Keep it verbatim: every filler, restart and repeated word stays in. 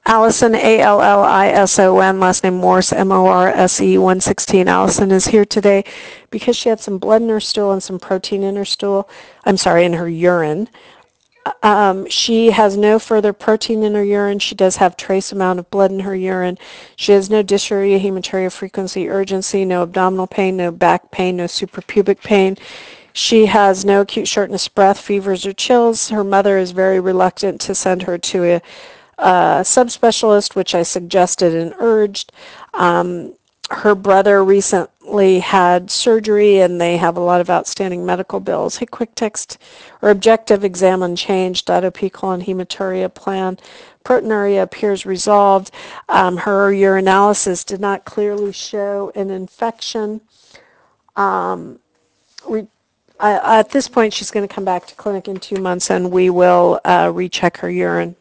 Allison, A L L I S O N, last name Morse, M O R S E, one sixteen. Allison is here today because she had some blood in her stool and some protein in her stool. I'm sorry, in her urine. Um, she has no further protein in her urine. She does have trace amount of blood in her urine. She has no dysuria, hematuria, frequency, urgency, no abdominal pain, no back pain, no suprapubic pain. She has no acute shortness of breath, fevers, or chills. Her mother is very reluctant to send her to a, a subspecialist, which I suggested and urged. Um, her brother recently had surgery and they have a lot of outstanding medical bills. Hey, quick text or objective exam unchanged, O P colon hematuria plan. Proteinuria appears resolved. Um, her urinalysis did not clearly show an infection. Um, we, I, at this point, she's going to come back to clinic in two months and we will uh, recheck her urine.